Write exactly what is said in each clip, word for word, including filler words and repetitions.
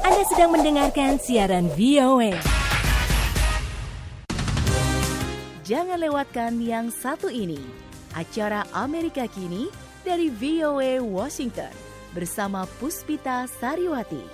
Anda sedang mendengarkan siaran V O A. Jangan lewatkan yang satu ini, acara Amerika Kini dari V O A Washington bersama Puspita Sariwati.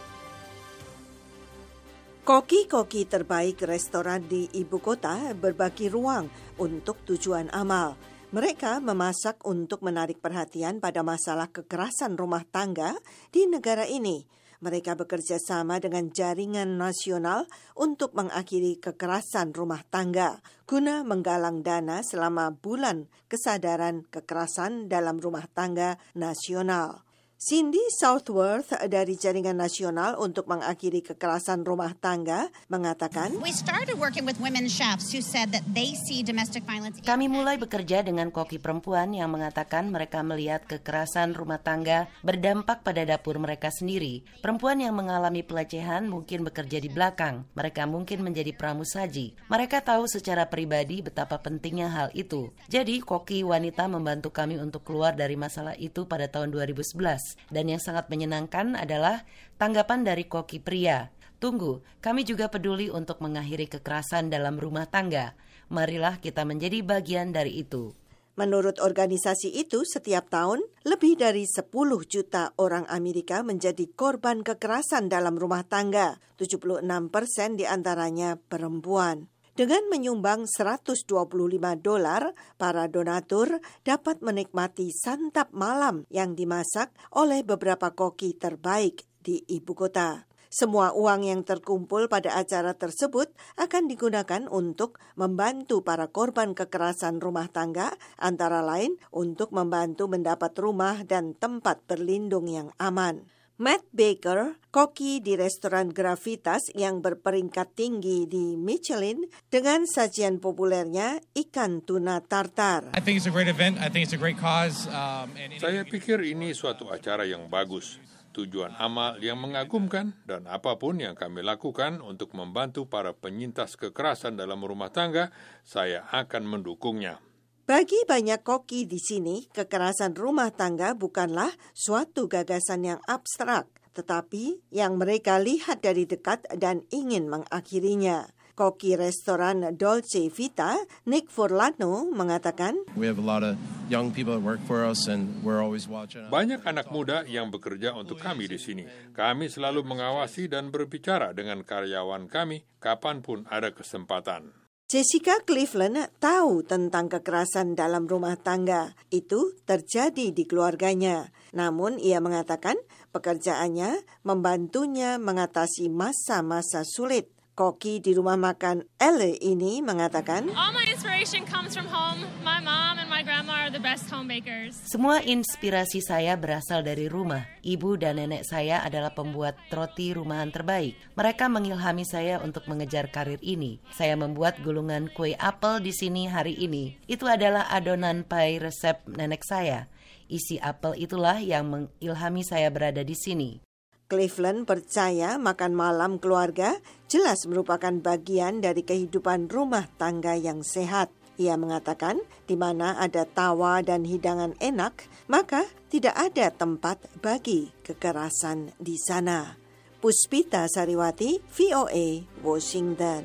Koki-koki terbaik restoran di ibu kota berbagi ruang untuk tujuan amal. Mereka memasak untuk menarik perhatian pada masalah kekerasan rumah tangga di negara ini. Mereka bekerja sama dengan jaringan nasional untuk mengakhiri kekerasan rumah tangga guna menggalang dana selama bulan kesadaran kekerasan dalam rumah tangga nasional. Cindy Southworth dari Jaringan Nasional untuk Mengakhiri Kekerasan Rumah Tangga mengatakan, We started working with women chefs who said that they see domestic violence. Kami mulai bekerja dengan koki perempuan yang mengatakan mereka melihat kekerasan rumah tangga berdampak pada dapur mereka sendiri. Perempuan yang mengalami pelecehan mungkin bekerja di belakang. Mereka mungkin menjadi pramusaji. Mereka tahu secara pribadi betapa pentingnya hal itu. Jadi koki wanita membantu kami untuk keluar dari masalah itu pada tahun dua ribu sebelas. Dan yang sangat menyenangkan adalah tanggapan dari koki pria. Tunggu, kami juga peduli untuk mengakhiri kekerasan dalam rumah tangga. Marilah kita menjadi bagian dari itu. Menurut organisasi itu, setiap tahun lebih dari sepuluh juta orang Amerika menjadi korban kekerasan dalam rumah tangga. tujuh puluh enam persen diantaranya perempuan. Dengan menyumbang seratus dua puluh lima dolar, para donatur dapat menikmati santap malam yang dimasak oleh beberapa koki terbaik di ibu kota. Semua uang yang terkumpul pada acara tersebut akan digunakan untuk membantu para korban kekerasan rumah tangga, antara lain untuk membantu mendapat rumah dan tempat berlindung yang aman. Matt Baker, koki di restoran Gravitas yang berperingkat tinggi di Michelin dengan sajian populernya ikan tuna tartar. I think it's a great event. I think it's a great cause. Um, and Saya pikir ini suatu acara yang bagus, tujuan amal yang mengagumkan, dan apapun yang kami lakukan untuk membantu para penyintas kekerasan dalam rumah tangga, saya akan mendukungnya. Bagi banyak koki di sini, kekerasan rumah tangga bukanlah suatu gagasan yang abstrak, tetapi yang mereka lihat dari dekat dan ingin mengakhirinya. Koki restoran Dolce Vita, Nick Furlano, mengatakan, We have a lot of young people that work for us and we're always watching. Banyak anak muda yang bekerja untuk kami di sini. Kami selalu mengawasi dan berbicara dengan karyawan kami kapanpun ada kesempatan. Jessica Cleveland tahu tentang kekerasan dalam rumah tangga. Itu terjadi di keluarganya. Namun ia mengatakan pekerjaannya membantunya mengatasi masa-masa sulit. Koki di rumah makan Elle ini mengatakan, All my inspiration comes from home. My mom and my grandma are the best home bakers. Semua inspirasi saya berasal dari rumah. Ibu dan nenek saya adalah pembuat roti rumahan terbaik. Mereka mengilhami saya untuk mengejar karir ini. Saya membuat gulungan kue apel di sini hari ini. Itu adalah adonan pie resep nenek saya. Isi apel itulah yang mengilhami saya berada di sini. Cleveland percaya makan malam keluarga jelas merupakan bagian dari kehidupan rumah tangga yang sehat. Ia mengatakan, di mana ada tawa dan hidangan enak, maka tidak ada tempat bagi kekerasan di sana. Puspita Sariwati, V O A, Washington.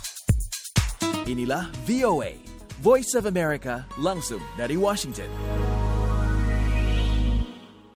Inilah V O A, Voice of America, langsung dari Washington.